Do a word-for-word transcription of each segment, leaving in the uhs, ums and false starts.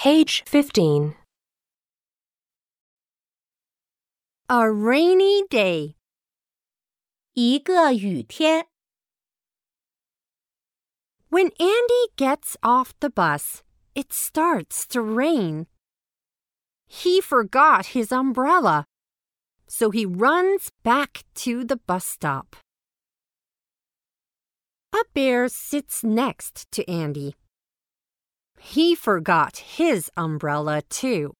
Page fifteen. A rainy day. 一个雨天。 When Andy gets off the bus, it starts to rain. He forgot his umbrella, so he runs back to the bus stop. A bear sits next to Andy. He forgot his umbrella too.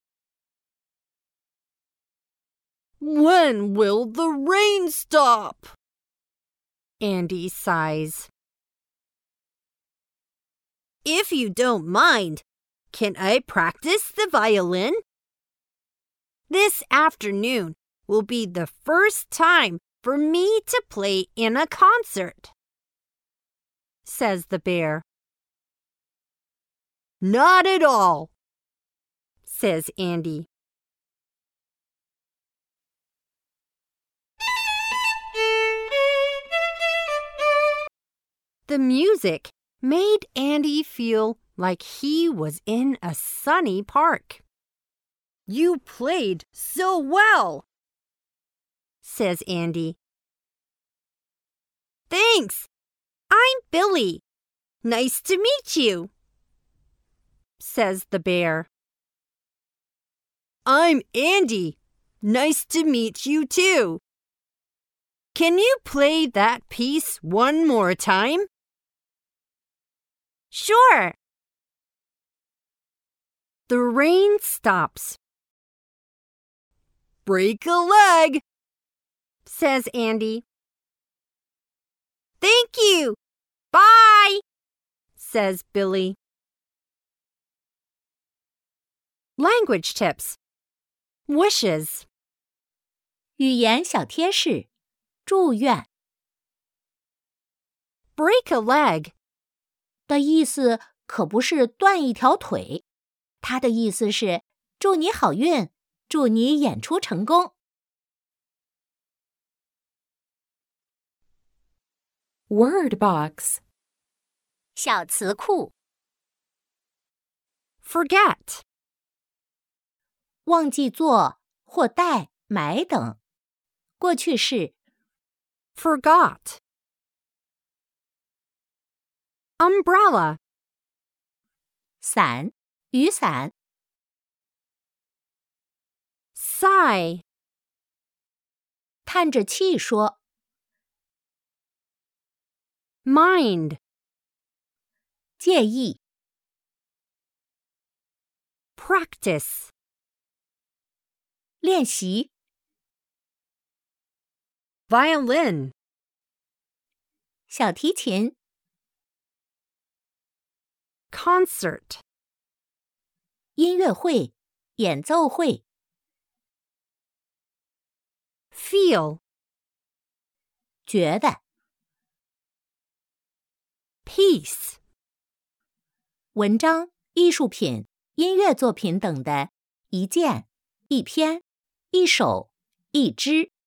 When will the rain stop? Andy sighs. If you don't mind, can I practice the violin? This afternoon will be the first time for me to play in a concert, says the bear. Not at all, says Andy. The music made Andy feel like he was in a sunny park. You played so well, says Andy. Thanks. I'm Billy. Nice to meet you, says the bear. I'm Andy. Nice to meet you too. Can you play that piece one more time? Sure. The rain stops. Break a leg, says Andy. Thank you. Bye, says Billy. Language tips. Wishes. 语言小贴士，祝愿 Break a leg. 的意思可不是断一条腿，它的意思是祝你好运，祝你演出成功。 Word box. 小词库 Forget. 忘记做或带、买等。过去式 Forgot. Umbrella. 伞、雨伞。 Sigh. 叹着气说 Mind. 介意。 Practice. 练习。 Violin. 小提琴。 Concert. 音乐会、演奏会。 Feel. 觉得。 Piece. 文章、艺术品、音乐作品等的一件、一篇、一首、一支。